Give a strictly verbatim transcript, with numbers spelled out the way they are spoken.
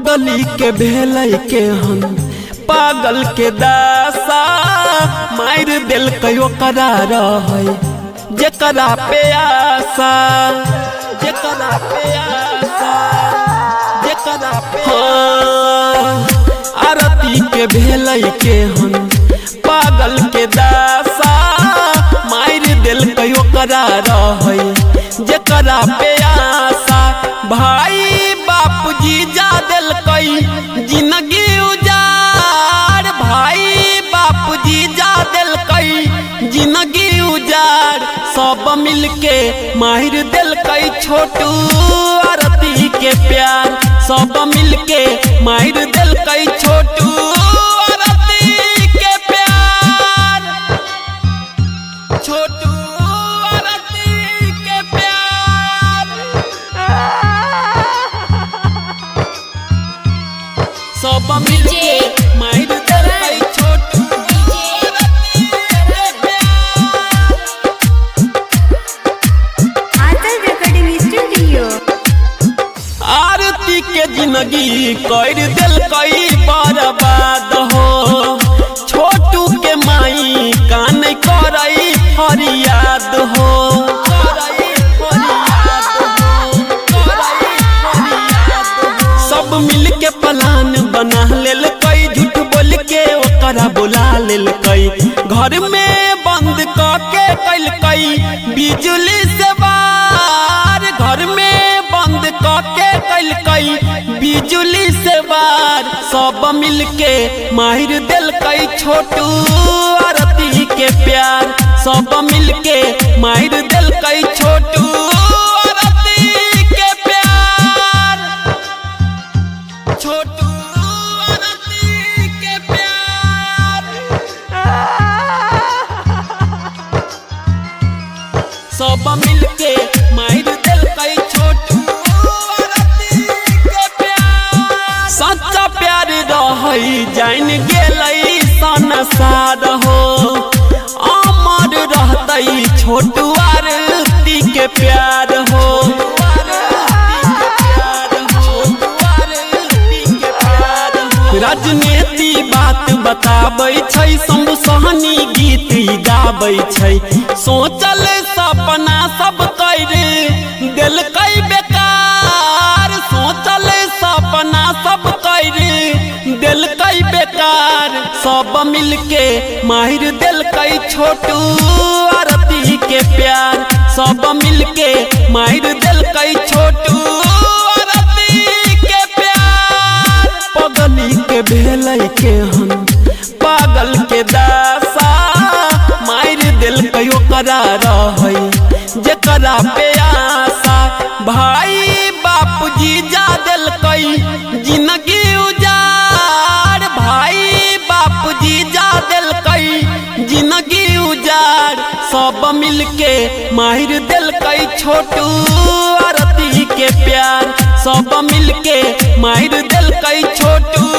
पगली के भेलै के हम पागल के दासा मार दिल कयो करा रहे जेकरा पे आशा जेकरा पे आशा जेकरा पे हाँ आरती के भेलै के हम पागल के दासा मार दिल कयो करा रहे जेकरा पे आशा भाई बापूजी जा दिल कई जिंदगी उजाड़ भाई बापूजी जा दिल कई जिंदगी उजाड़ सब मिलके माहिर दिल कई छोटू आरती के प्यार सब मिलके माहिर दिल कई छोटू आरती के प्यार छोटू आरती के प्यार सब मिलके माहिर दिल कई छोटू आरती के जिंदगी कर दिल कई बर्बाद हो छोटू के माई कान करई फरियाद हो सब मिल के प्लान बना लेल कई झूठ बोल के ओकरा बुला लेल कई घर में बंद करके कल कई बिजली से बार घर में बंद करके कल कई बिजली से बार सब मिलके माहिर दिल कई छोटू आरती के प्यार सब मिलके माहिर दिल कई छोटू आरती के प्यार छोटू आरती के प्यार सब मिलके माहिर दिल कई छोटू सच्चा प्यार रही जान गेलई संसार हो अमर रहतई छोटू आरती के प्यार हो राजनीति बात बताबै छै शंभु सहनी गीत गाबै छै सोचल सपना सब कर दिल कई बेकार सोचल सपना सब कर दिल कई बेकार सब मिलके माहिर दिल कई छोटू आरती के प्यार सब मिलके माहिर दिल कई छोटू आरती के प्यार पगली के भेलै के हम पागल के दासा मार दिल कयो करा रहे जेकरा पे आशा भाई बापूजी जा दिल कई जिंदगी उजाड़ भाई बापूजी जा दिल कई जिंदगी उजाड़ सब मिलके माहिर दिल कई छोटू आरती के प्यार सब मिलके माहिर दिल कई छोटू